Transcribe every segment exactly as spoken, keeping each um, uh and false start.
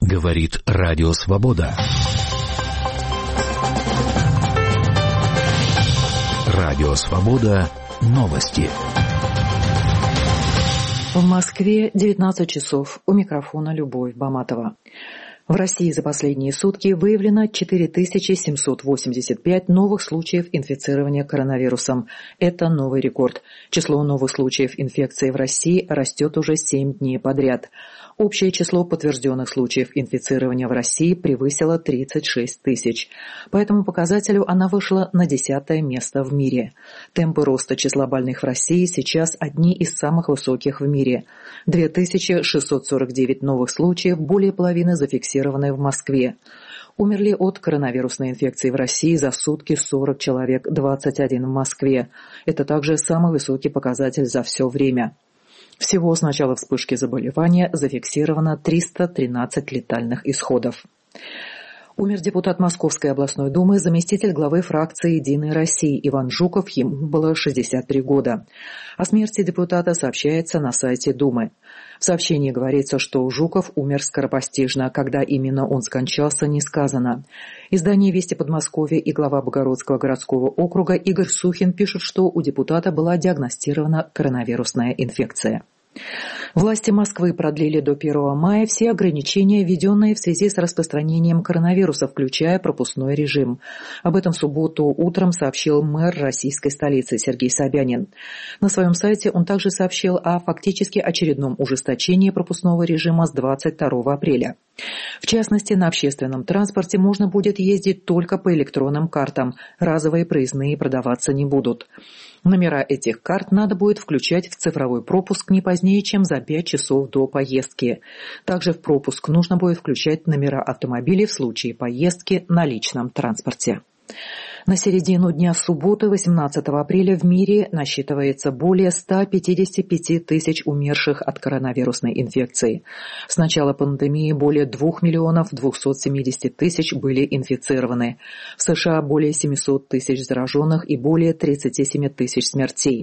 Говорит Радио Свобода. Радио Свобода. Новости. В Москве девятнадцать часов. У микрофона Любовь Баматова. В России за последние сутки выявлено четыре тысячи семьсот восемьдесят пять новых случаев инфицирования коронавирусом. Это новый рекорд. Число новых случаев инфекции в России растет уже семь дней подряд. Общее число подтвержденных случаев инфицирования в России превысило тридцать шесть тысяч. По этому показателю она вышла на десятое место в мире. Темпы роста числа больных в России сейчас одни из самых высоких в мире. две тысячи шестьсот сорок девять новых случаев, более половины зафиксированы в Москве. Умерли от коронавирусной инфекции в России за сутки сорок человек, двадцать один в Москве. Это также самый высокий показатель за все время. Всего с начала вспышки заболевания зафиксировано триста тринадцать летальных исходов. Умер депутат Московской областной думы, заместитель главы фракции «Единой России» Иван Жуков, ему было шестьдесят три года. О смерти депутата сообщается на сайте Думы. В сообщении говорится, что Жуков умер скоропостижно. Когда именно он скончался, не сказано. Издание «Вести Подмосковья» и глава Богородского городского округа Игорь Сухин пишут, что у депутата была диагностирована коронавирусная инфекция. Власти Москвы продлили до первого мая все ограничения, введенные в связи с распространением коронавируса, включая пропускной режим. Об этом в субботу утром сообщил мэр российской столицы Сергей Собянин. На своем сайте он также сообщил о фактически очередном ужесточении пропускного режима с двадцать второго апреля. В частности, на общественном транспорте можно будет ездить только по электронным картам, разовые проездные продаваться не будут. Номера этих карт надо будет включать в цифровой пропуск не позднее, чем за пять часов до поездки. Также в пропуск нужно будет включать номера автомобилей в случае поездки на личном транспорте. На середину дня субботы, восемнадцатого апреля, в мире насчитывается более ста пятидесяти пяти тысяч умерших от коронавирусной инфекции. С начала пандемии более двух миллионов двухсот семидесяти тысяч были инфицированы. В США более семисот тысяч зараженных и более тридцати семи тысяч смертей.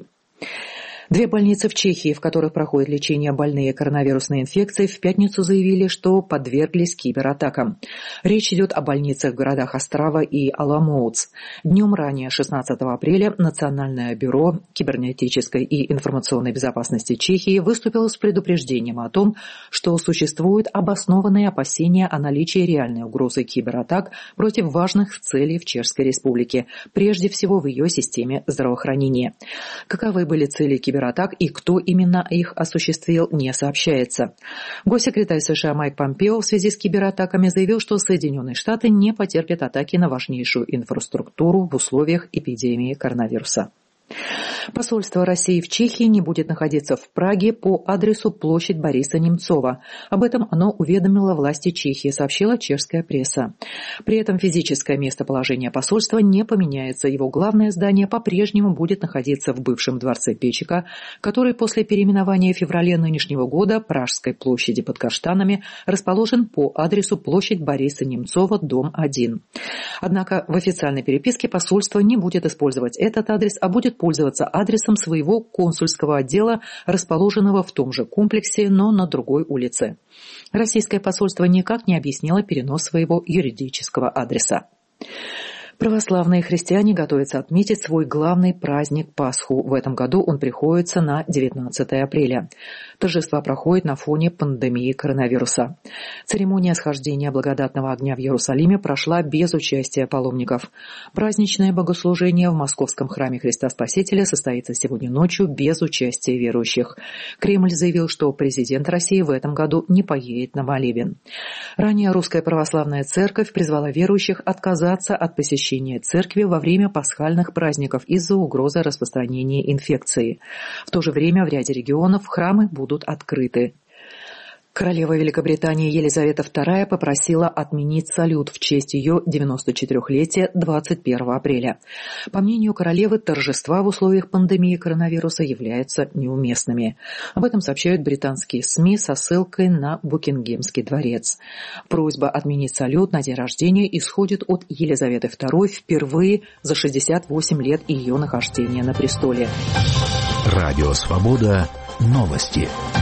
Две больницы в Чехии, в которых проходит лечение больные коронавирусной инфекцией, в пятницу заявили, что подверглись кибератакам. Речь идет о больницах в городах Острава и Аламоутс. Днем ранее, шестнадцатого апреля, Национальное бюро кибернетической и информационной безопасности Чехии выступило с предупреждением о том, что существуют обоснованные опасения о наличии реальной угрозы кибератак против важных целей в Чешской Республике, прежде всего в ее системе здравоохранения. Каковы были цели кибератак? Кибератак и кто именно их осуществил, не сообщается. Госсекретарь США Майк Помпео в связи с кибератаками заявил, что Соединенные Штаты не потерпят атаки на важнейшую инфраструктуру в условиях эпидемии коронавируса. Посольство России в Чехии не будет находиться в Праге по адресу площадь Бориса Немцова. Об этом оно уведомило власти Чехии, сообщила чешская пресса. При этом физическое местоположение посольства не поменяется. Его главное здание по-прежнему будет находиться в бывшем дворце Печика, который после переименования в феврале нынешнего года Пражской площади под Каштанами расположен по адресу площадь Бориса Немцова, дом один. Однако в официальной переписке посольство не будет использовать этот адрес, а будет пользоваться адресом своего консульского отдела, расположенного в том же комплексе, но на другой улице. Российское посольство никак не объяснило перенос своего юридического адреса. Православные христиане готовятся отметить свой главный праздник Пасху. В этом году он приходится на девятнадцатое апреля. Торжества проходят на фоне пандемии коронавируса. Церемония схождения благодатного огня в Иерусалиме прошла без участия паломников. Праздничное богослужение в Московском храме Христа Спасителя состоится сегодня ночью без участия верующих. Кремль заявил, что президент России в этом году не поедет на молебен. Ранее Русская Православная Церковь призвала верующих отказаться от посещения церкви во время пасхальных праздников из-за угрозы распространения инфекции. В то же время в ряде регионов храмы будут открыты. Королева Великобритании Елизавета вторая попросила отменить салют в честь ее девяносточетырехлетия двадцать первого апреля. По мнению королевы, торжества в условиях пандемии коронавируса являются неуместными. Об этом сообщают британские СМИ со ссылкой на Букингемский дворец. Просьба отменить салют на день рождения исходит от Елизаветы второй впервые за шестьдесят восемь лет ее нахождения на престоле. Радио Свобода. Новости.